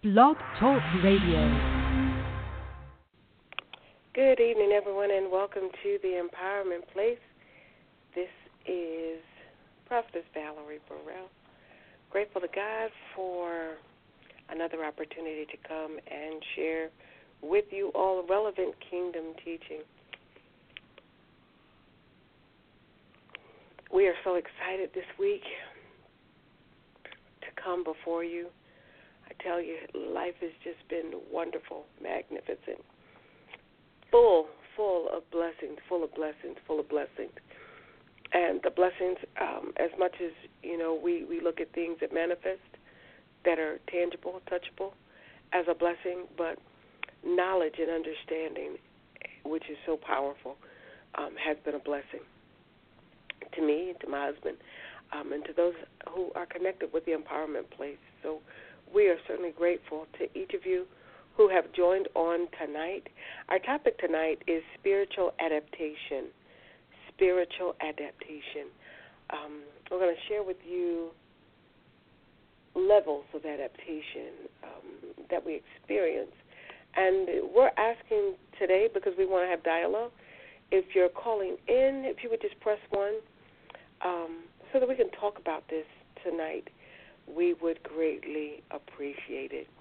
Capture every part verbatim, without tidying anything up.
Blog Talk Radio. Good evening, everyone, and welcome to the Empowerment Place. This is Prophetess Valerie Burrell. Grateful to God for another opportunity to come and share with you all relevant kingdom teaching. We are so excited this week to come before you. I tell you, life has just been wonderful, magnificent, full, full of blessings, full of blessings, full of blessings. And the blessings, um, as much as, you know, we, we look at things that manifest, that are tangible, touchable, as a blessing, but knowledge and understanding, which is so powerful, um, has been a blessing to me, to my husband, um, and to those who are connected with the Empowerment Place. So we are certainly grateful to each of you who have joined on tonight. Our topic tonight is spiritual adaptation. Spiritual adaptation. Um, we're going to share with you levels of adaptation um, that we experience. And we're asking today, because we want to have dialogue, if you're calling in, if you would just press one um, so that we can talk about this tonight. We would greatly appreciate it.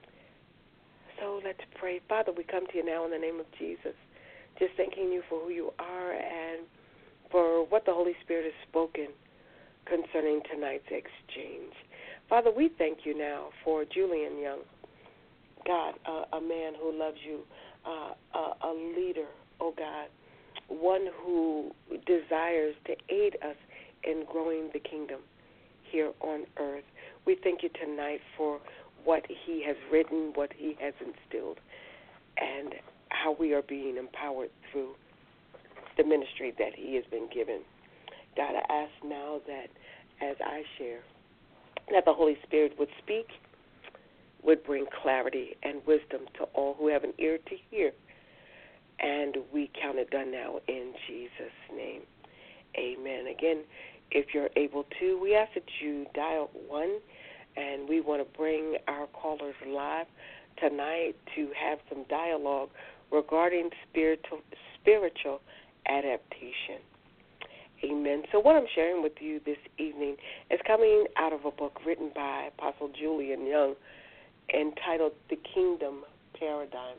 So let's pray. Father, we come to you now in the name of Jesus, just thanking you for who you are and for what the Holy Spirit has spoken concerning tonight's exchange. Father, we thank you now for Julian Young, God, uh, a man who loves you, uh, a, a leader, oh God, one who desires to aid us in growing the kingdom here on earth. We thank you tonight for what he has written, what he has instilled, and how we are being empowered through the ministry that he has been given. God, I ask now that as I share, that the Holy Spirit would speak, would bring clarity and wisdom to all who have an ear to hear. And we count it done now in Jesus' name. Amen. Again, if you're able to, we ask that you dial one, and we want to bring our callers live tonight to have some dialogue regarding spiritual spiritual adaptation. Amen. So what I'm sharing with you this evening is coming out of a book written by Apostle Julian Young entitled The Kingdom Paradigm.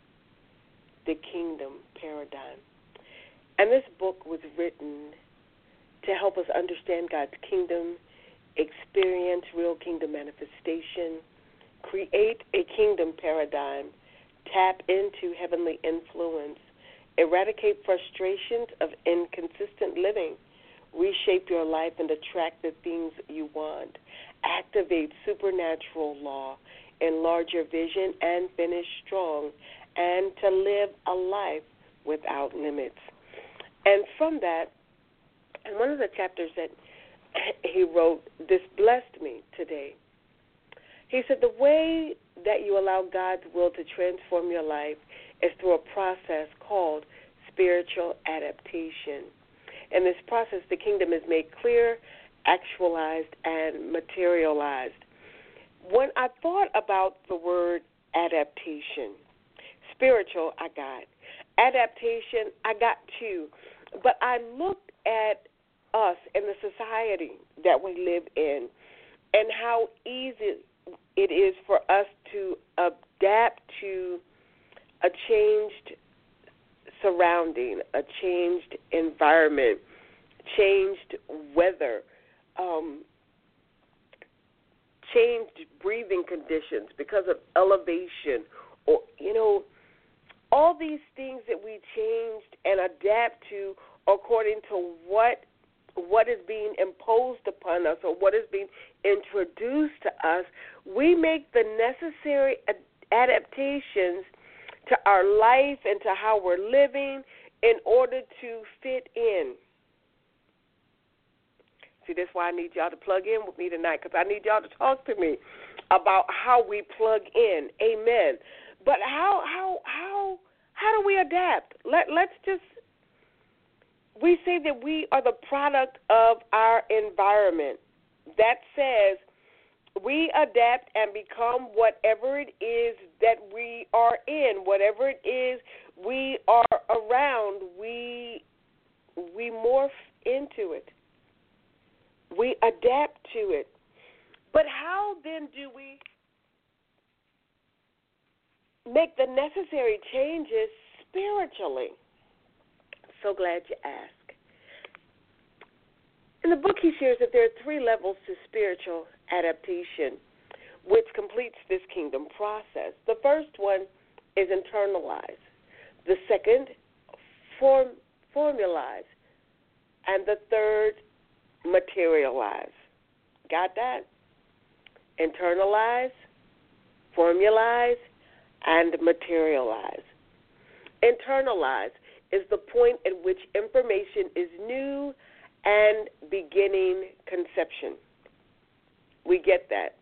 The Kingdom Paradigm. And this book was written to help us understand God's kingdom, experience real kingdom manifestation, create a kingdom paradigm, tap into heavenly influence, eradicate frustrations of inconsistent living, reshape your life and attract the things you want, activate supernatural law, enlarge your vision and finish strong, and to live a life without limits. And from that, and one of the chapters that he wrote, this blessed me today. He said, the way that you allow God's will to transform your life is through a process called spiritual adaptation. In this process, the kingdom is made clear, actualized, and materialized. When I thought about the word adaptation, spiritual, I got. Adaptation, I got too. But I looked at us and the society that we live in and how easy it is for us to adapt to a changed surrounding, a changed environment, changed weather, um, changed breathing conditions because of elevation, or, you know, all these things that we changed and adapt to according to what what is being imposed upon us or what is being introduced to us, we make the necessary ad- adaptations to our life and to how we're living in order to fit in. See, that's why I need y'all to plug in with me tonight, because I need y'all to talk to me about how we plug in. Amen. But how how how how do we adapt? Let let's just we say that we are the product of our environment. That says We adapt and become whatever it is that we are in, whatever it is we are around. We we morph into it. We adapt to it. But how then do we make the necessary changes spiritually? So glad you asked. In the book, he shares that there are three levels to spiritual adaptation, which completes this kingdom process. The first one is internalize. The second, form, formalize. And the third, materialize. Got that? Internalize, formalize, and materialize. Internalize is the point at which information is new and beginning conception. We get that.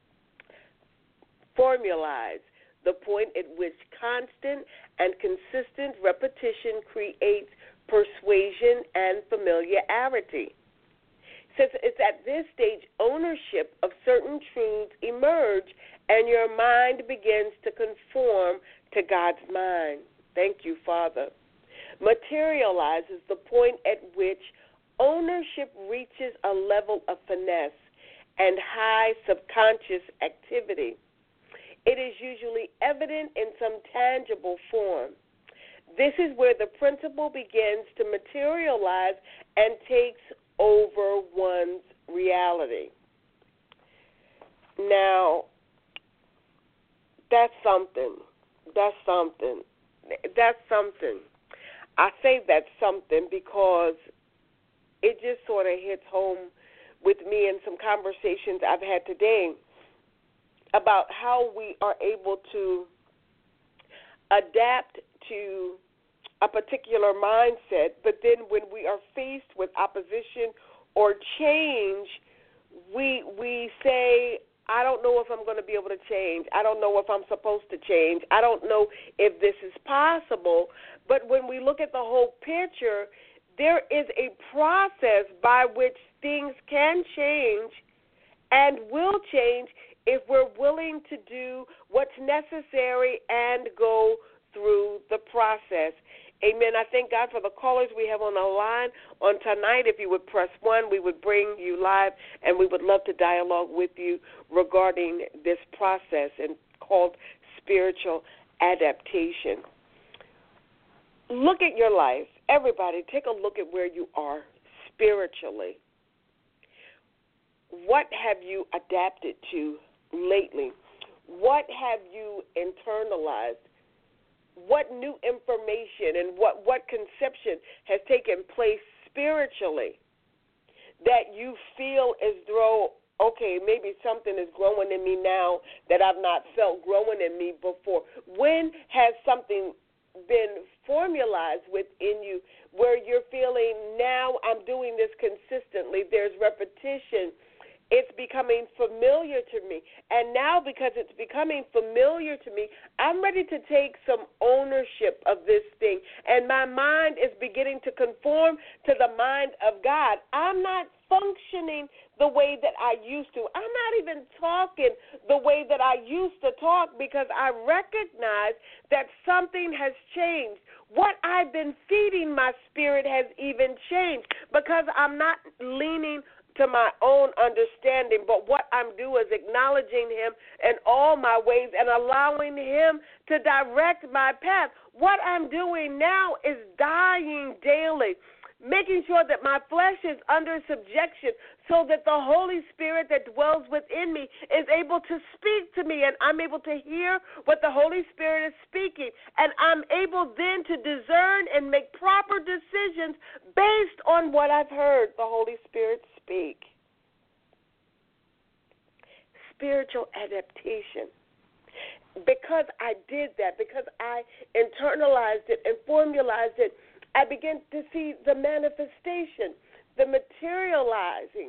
Formalize, the point at which constant and consistent repetition creates persuasion and familiarity. Since it's at this stage ownership of certain truths emerge and your mind begins to conform to God's mind. Thank you, Father. Materialize is the point at which ownership reaches a level of finesse and high subconscious activity. It is usually evident in some tangible form. This is where the principle begins to materialize and takes over one's reality. Now, that's something. That's something. That's something. I say that's something because it just sort of hits home with me in some conversations I've had today about how we are able to adapt to a particular mindset, but then when we are faced with opposition or change, we we say, I don't know if I'm going to be able to change. I don't know if I'm supposed to change. I don't know if this is possible. But when we look at the whole picture, there is a process by which things can change and will change if we're willing to do what's necessary and go through the process. Amen. I thank God for the callers we have on the line on tonight. If you would press one, we would bring you live, and we would love to dialogue with you regarding this process and called spiritual adaptation. Look at your life. Everybody, take a look at where you are spiritually. What have you adapted to lately? What have you internalized? What new information and what, what conception has taken place spiritually that you feel as though, okay, maybe something is growing in me now that I've not felt growing in me before? When has something been formalized within you where you're feeling, now I'm doing this consistently, there's repetition, it's becoming familiar to me. And now because it's becoming familiar to me, I'm ready to take some ownership of this thing. And my mind is beginning to conform to the mind of God. I'm not functioning the way that I used to. I'm not even talking the way that I used to talk because I recognize that something has changed. What I've been feeding my spirit has even changed because I'm not leaning to my own understanding, but what I'm doing is acknowledging him in all my ways and allowing him to direct my path. What I'm doing now is dying daily, making sure that my flesh is under subjection so that the Holy Spirit that dwells within me is able to speak to me, and I'm able to hear what the Holy Spirit is speaking, and I'm able then to discern and make proper decisions based on what I've heard the Holy Spirit speak. Spiritual adaptation. Because I did that, because I internalized it and formalized it, I began to see the manifestation, the materializing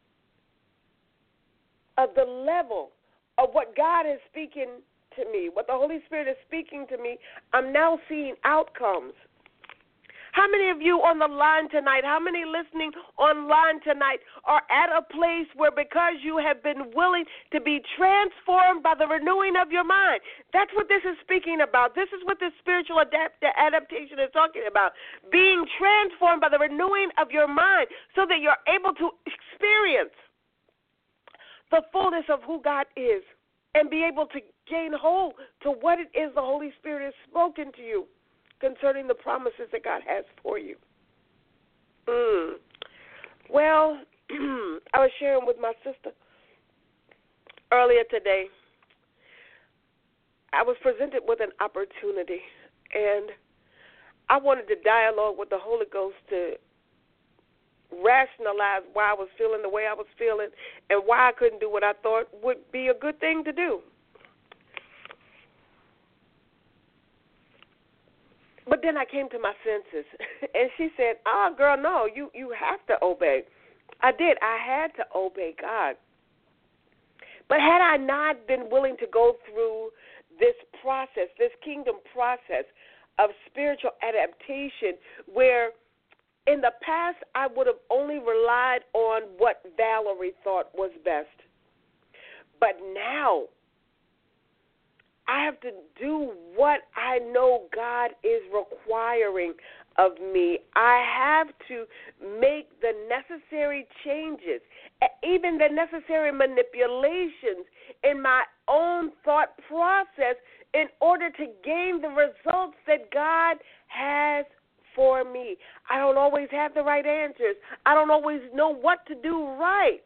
of the level of what God is speaking to me, what the Holy Spirit is speaking to me. I'm now seeing outcomes. How many of you on the line tonight, how many listening online tonight are at a place where because you have been willing to be transformed by the renewing of your mind? That's what this is speaking about. This is what this spiritual adapt- adaptation is talking about. Being transformed by the renewing of your mind so that you're able to experience the fullness of who God is and be able to gain hold to what it is the Holy Spirit has spoken to you concerning the promises that God has for you. Mm. Well, I was sharing with my sister earlier today. I was presented with an opportunity, and I wanted to dialogue with the Holy Ghost to rationalize why I was feeling the way I was feeling and why I couldn't do what I thought would be a good thing to do. But then I came to my senses, and she said, oh, girl, no, you, you have to obey. I did. I had to obey God. But had I not been willing to go through this process, this kingdom process of spiritual adaptation, where in the past I would have only relied on what Valerie thought was best. But now I have to do what I know God is requiring of me. I have to make the necessary changes, even the necessary manipulations in my own thought process in order to gain the results that God has for me. I don't always have the right answers. I don't always know what to do right.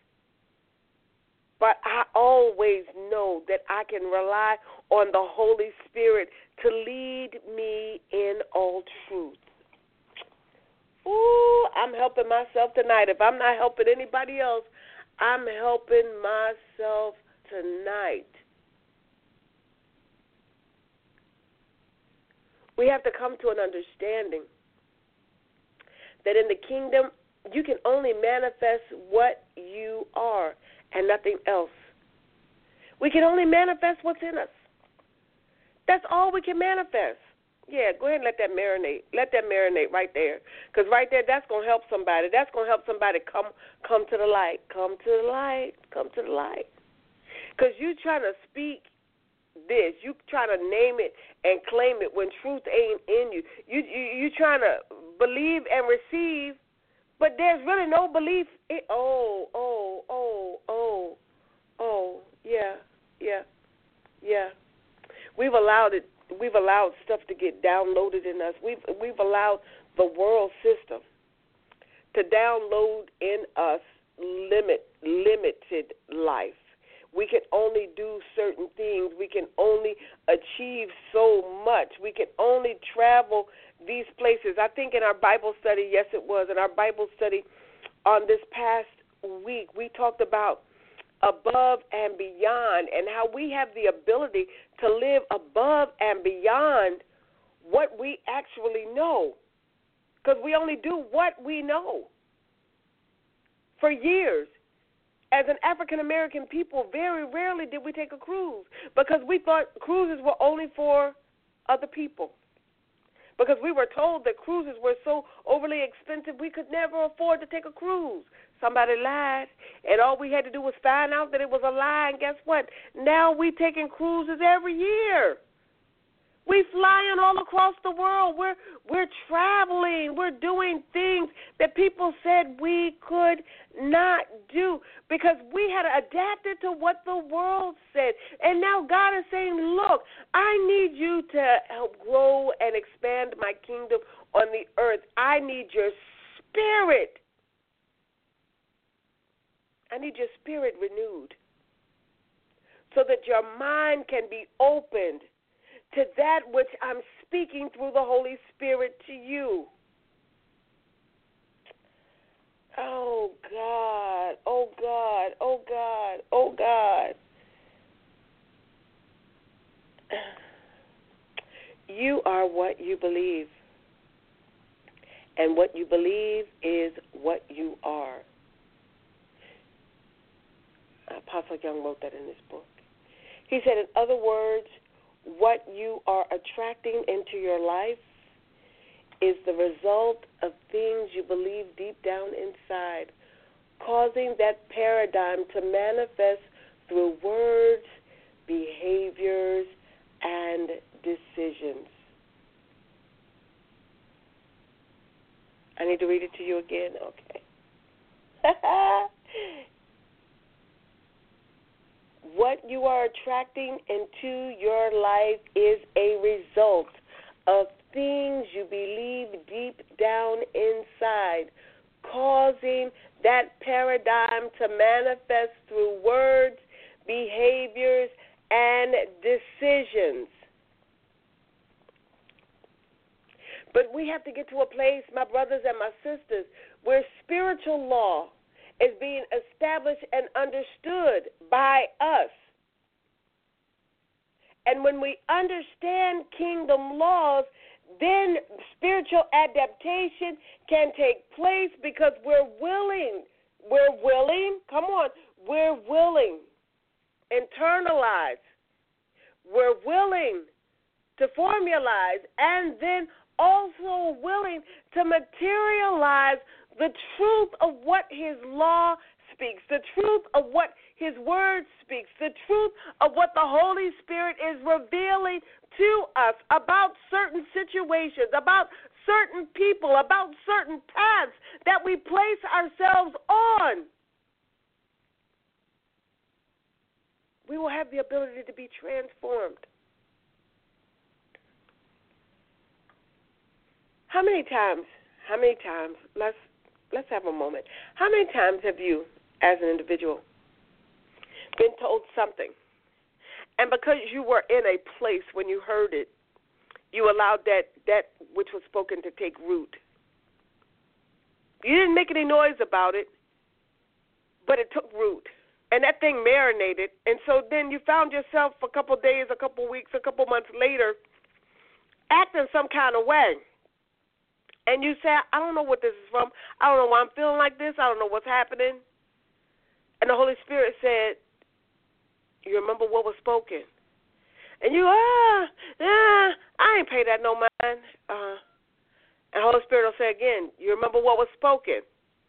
But I always know that I can rely on the Holy Spirit to lead me in all truth. Ooh, I'm helping myself tonight. If I'm not helping anybody else, I'm helping myself tonight. We have to come to an understanding that in the kingdom, you can only manifest what you are and nothing else. We can only manifest what's in us. That's all we can manifest. Yeah, go ahead and let that marinate. Let that marinate right there. Because right there, that's going to help somebody. That's going to help somebody come come to the light. Come to the light. Come to the light. Because you trying to speak this. You trying to name it and claim it when truth ain't in you. You you, you trying to believe and receive, but there's really no belief. In, oh, oh, oh, oh, oh, yeah, yeah, yeah. We've allowed it. We've allowed stuff to get downloaded in us. We've we've allowed the world system to download in us limit limited life. We can only do certain things. We can only achieve so much. We can only travel these places. I think in our Bible study, yes it was, in our Bible study on this past week, we talked about above and beyond and how we have the ability to live above and beyond what we actually know, because we only do what we know. For years, as an African-American people, very rarely did we take a cruise because we thought cruises were only for other people, because we were told that cruises were so overly expensive we could never afford to take a cruise. Somebody lied, and all we had to do was find out that it was a lie, and guess what? Now we're taking cruises every year. We're flying all across the world. We're we're traveling. We're doing things that people said we could not do because we had adapted to what the world said. And now God is saying, look, I need you to help grow and expand my kingdom on the earth. I need your spirit. I need your spirit renewed so that your mind can be opened to that which I'm speaking through the Holy Spirit to you. Oh, God, oh, God, oh, God, oh, God. You are what you believe, and what you believe is what you are. Apostle Young wrote that in his book. He said, in other words, what you are attracting into your life is the result of things you believe deep down inside, causing that paradigm to manifest through words, behaviors, and decisions. I need to read it to you again? Okay. What you are attracting into your life is a result of things you believe deep down inside, causing that paradigm to manifest through words, behaviors, and decisions. But we have to get to a place, my brothers and my sisters, where spiritual law is being established and understood by us. And when we understand kingdom laws, then spiritual adaptation can take place because we're willing. We're willing. Come on. We're willing. Internalize. We're willing to formalize and then also willing to materialize the truth of what his law speaks, the truth of what his word speaks, the truth of what the Holy Spirit is revealing to us about certain situations, about certain people, about certain paths that we place ourselves on. We will have the ability to be transformed. How many times, how many times, let's let's have a moment. How many times have you, as an individual, been told something, and because you were in a place when you heard it, you allowed that, that which was spoken to take root? You didn't make any noise about it, but it took root, and that thing marinated, and so then you found yourself a couple days, a couple weeks, a couple months later acting some kind of way. And you say, I don't know what this is from. I don't know why I'm feeling like this. I don't know what's happening. And the Holy Spirit said, you remember what was spoken. And you, ah, ah, I ain't pay that no mind. Uh, and the Holy Spirit will say again, you remember what was spoken.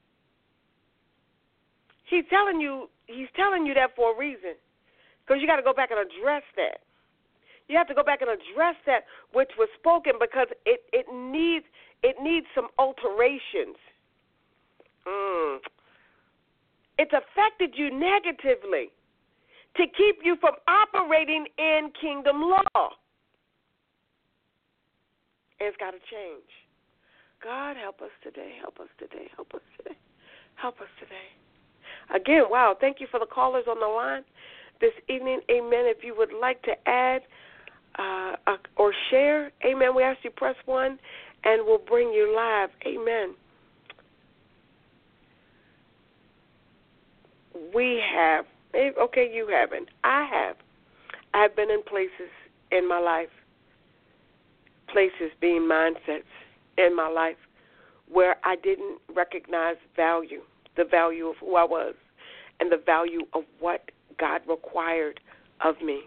He's telling you, he's telling you that for a reason. Because you got to go back and address that. You have to go back and address that which was spoken because it, it needs it needs some alterations. Mm. It's affected you negatively to keep you from operating in kingdom law. And it's got to change. God, help us today, help us today, help us today, help us today. Again, wow, thank you for the callers on the line this evening. Amen. If you would like to add uh, uh, or share, amen, we ask you press one, and we'll bring you live. Amen. We have, okay, you haven't. I have. I've been in places in my life, places being mindsets in my life, where I didn't recognize value, the value of who I was, and the value of what God required of me.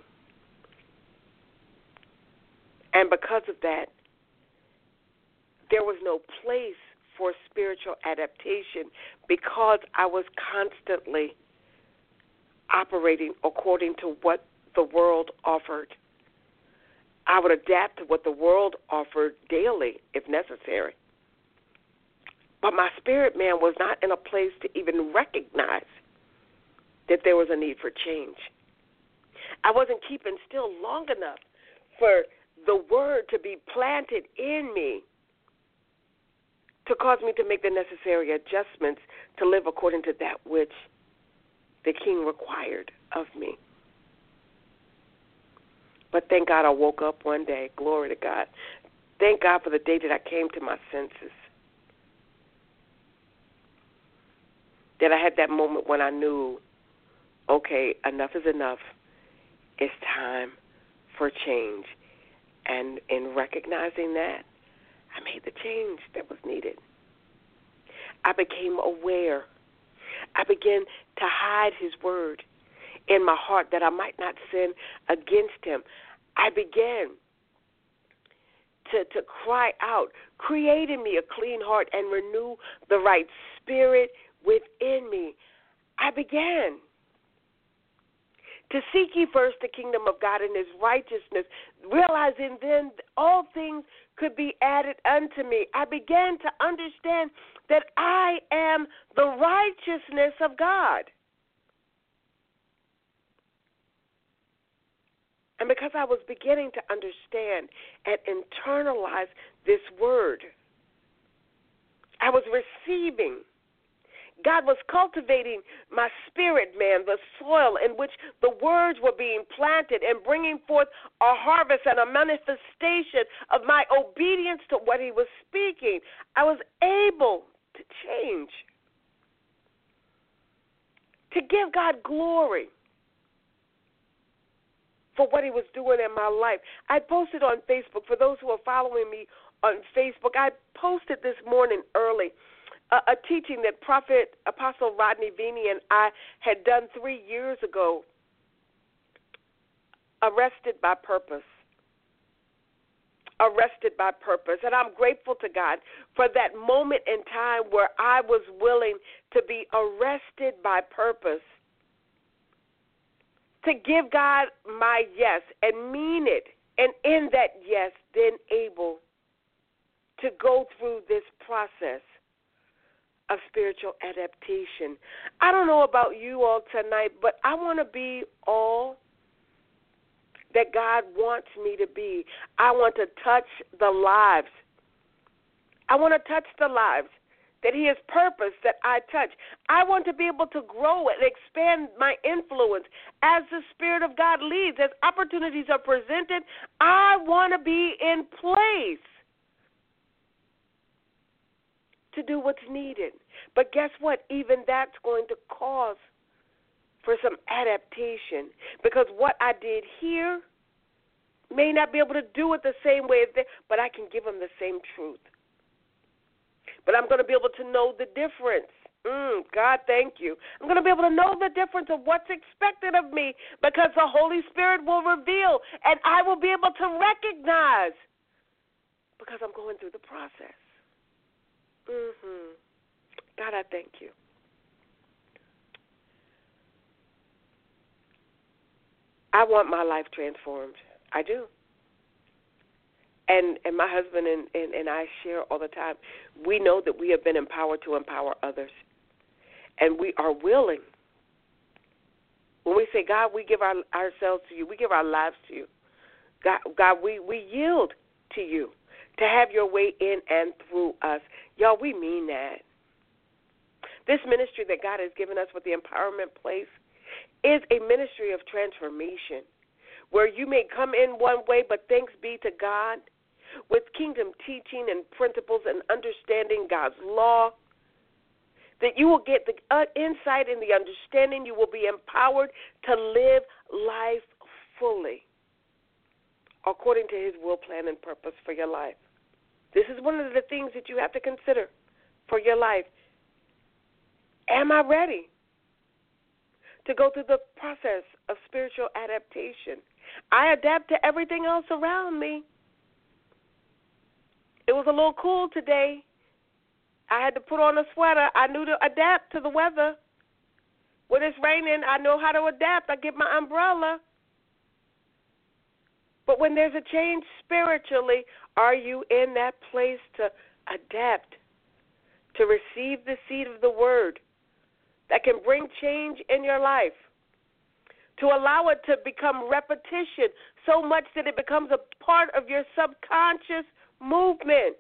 And because of that, there was no place for spiritual adaptation because I was constantly operating according to what the world offered. I would adapt to what the world offered daily if necessary. But my spirit man was not in a place to even recognize that there was a need for change. I wasn't keeping still long enough for the word to be planted in me to cause me to make the necessary adjustments to live according to that which the King required of me. But thank God I woke up one day. Glory to God. Thank God for the day that I came to my senses. That I had that moment when I knew, okay, enough is enough. It's time for change. And in recognizing that, I made the change that was needed. I became aware. I began to hide his word in my heart that I might not sin against him. I began to, to cry out, create in me a clean heart and renew the right spirit within me. I began to seek ye first the kingdom of God and his righteousness, realizing then all things could be added unto me. I began to understand that I am the righteousness of God. And because I was beginning to understand and internalize this word, I was receiving. God was cultivating my spirit, man, the soil in which the words were being planted and bringing forth a harvest and a manifestation of my obedience to what he was speaking. I was able to change, to give God glory for what he was doing in my life. I posted on Facebook, for those who are following me on Facebook, I posted this morning early a, a teaching that Prophet Apostle Rodney Vini and I had done three years ago, Arrested by Purpose. Arrested by Purpose. And I'm grateful to God for that moment in time where I was willing to be arrested by purpose, to give God my yes and mean it, and in that yes, then able to go through this process of spiritual adaptation. I don't know about you all tonight, but I want to be all that God wants me to be. I want to touch the lives. I want to touch the lives that he has purposed that I touch. I want to be able to grow and expand my influence as the Spirit of God leads. As opportunities are presented, I want to be in place to do what's needed. But guess what? Even that's going to cause for some adaptation, because what I did here may not be able to do it the same way as there, but I can give them the same truth. But I'm going to be able to know the difference. Mm, God, thank you. I'm going to be able to know the difference of what's expected of me, because the Holy Spirit will reveal, and I will be able to recognize, because I'm going through the process. Mm-hmm. God, I thank you. I want my life transformed. I do. And and my husband and, and, and I share all the time. We know that we have been empowered to empower others. And we are willing. When we say, God, we give our, ourselves to you, we give our lives to you. God, God we, we yield to you to have your way in and through us. Y'all, we mean that. This ministry that God has given us with the Empowerment Place is a ministry of transformation, where you may come in one way, but thanks be to God, with kingdom teaching and principles and understanding God's law, that you will get the uh, insight and the understanding. You will be empowered to live life fully according to his will, plan, and purpose for your life. This is one of the things that you have to consider for your life. Am I ready to go through the process of spiritual adaptation? I adapt to everything else around me. It was a little cool today. I had to put on a sweater. I knew to adapt to the weather. When it's raining, I know how to adapt. I get my umbrella. But when there's a change spiritually, are you in that place to adapt, to receive the seed of the word that can bring change in your life, to allow it to become repetition so much that it becomes a part of your subconscious movement?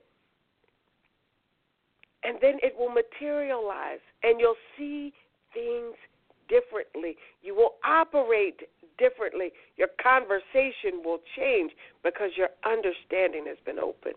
And then it will materialize, and you'll see things differently. You will operate differently. Your conversation will change because your understanding has been opened.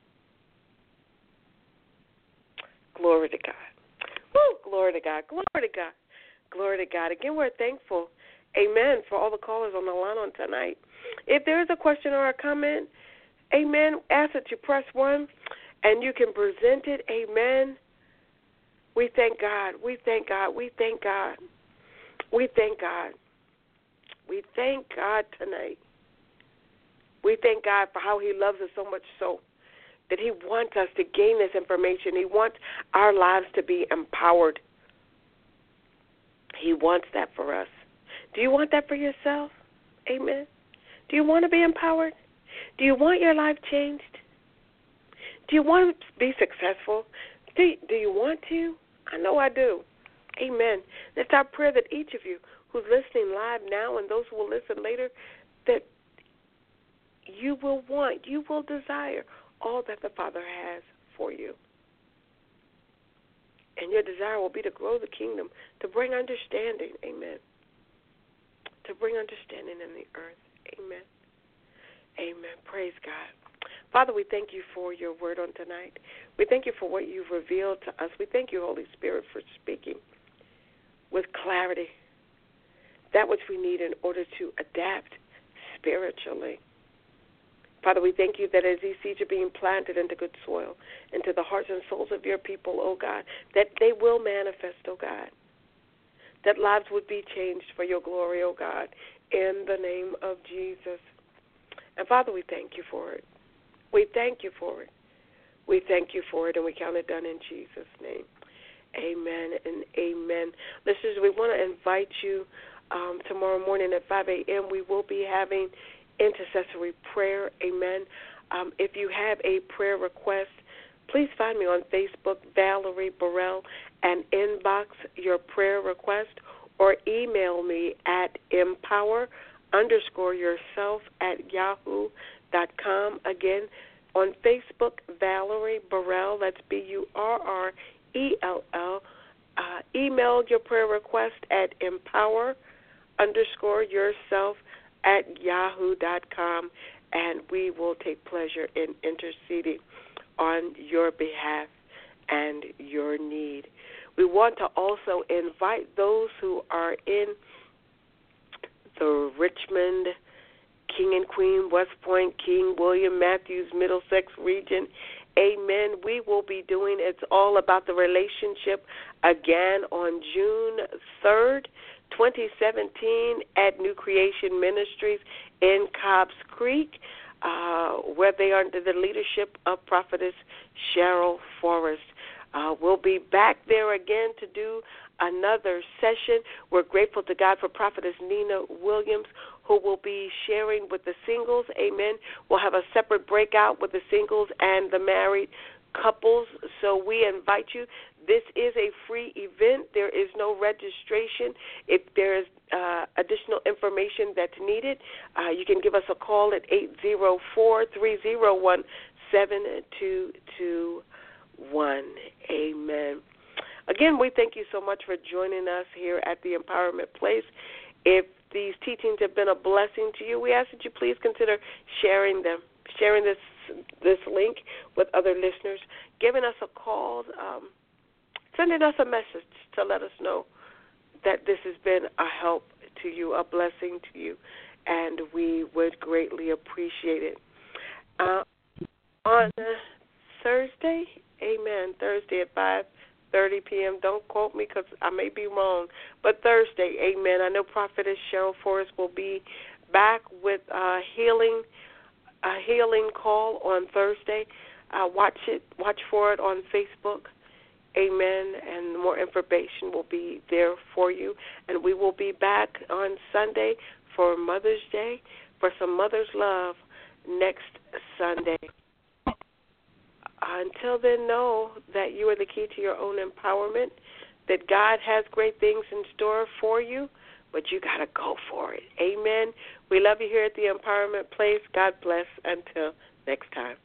Glory to God. Woo, glory to God. Glory to God. Glory to God. Again, we're thankful, amen, for all the callers on the line on tonight. If there is a question or a comment, amen, ask that you press one, and you can present it, amen. We thank God. We thank God. We thank God. We thank God. We thank God tonight. We thank God for how he loves us so much so that he wants us to gain this information. He wants our lives to be empowered. He wants that for us. Do you want that for yourself? Amen. Do you want to be empowered? Do you want your life changed? Do you want to be successful? Do you, do you want to? I know I do. Amen. It's our prayer that each of you who's listening live now and those who will listen later, that you will want, you will desire all that the Father has for you. And your desire will be to grow the kingdom, to bring understanding. Amen. To bring understanding in the earth. Amen. Amen. Praise God. Father, we thank you for your word on tonight. We thank you for what you've revealed to us. We thank you, Holy Spirit, for speaking with clarity, that which we need in order to adapt spiritually. Father, we thank you that as these seeds are being planted into good soil, into the hearts and souls of your people, oh God, that they will manifest, oh God, that lives would be changed for your glory, oh God, in the name of Jesus. And Father, we thank you for it. We thank you for it. We thank you for it, and we count it done in Jesus' name. Amen and amen. Listeners, we want to invite you um, tomorrow morning at five a.m. We will be having intercessory prayer. Amen. Um, if you have a prayer request, please find me on Facebook, Valerie Burrell, and inbox your prayer request, or email me at empower underscore yourself at yahoo dot com. Again, on Facebook, Valerie Burrell, that's B U R R E L L. Uh, email your prayer request at empower underscore yourself at yahoo dot com, and we will take pleasure in interceding on your behalf and your need. We want to also invite those who are in the Richmond, King and Queen, West Point, King William, Matthews, Middlesex region. Amen. We will be doing It's All About the Relationship again on June third, twenty seventeen at New Creation Ministries in Cobbs Creek, uh, where they are under the leadership of Prophetess Cheryl Forrest. Uh, we'll be back there again to do another session. We're grateful to God for Prophetess Nina Williams, who will be sharing with the singles. Amen. We'll have a separate breakout with the singles and the married couples. So we invite you. This is a free event. There is no registration. If there is uh, additional information that's needed, uh, you can give us a call at eight zero four, three zero one, seven two two one. Amen. Again, we thank you so much for joining us here at the Empowerment Place. If these teachings have been a blessing to you, we ask that you please consider sharing them, sharing this this link with other listeners, giving us a call, um, sending us a message to let us know that this has been a help to you, a blessing to you, and we would greatly appreciate it. Uh, on Thursday, amen, Thursday at five thirty p.m. Don't quote me because I may be wrong. But Thursday, amen. I know Prophetess Cheryl Forrest will be back with a healing, a healing call on Thursday. Uh, watch it, watch for it on Facebook, amen. And more information will be there for you. And we will be back on Sunday for Mother's Day, for some Mother's Love next Sunday. Until then, know that you are the key to your own empowerment, that God has great things in store for you, but you got to go for it. Amen. We love you here at the Empowerment Place. God bless. Until next time.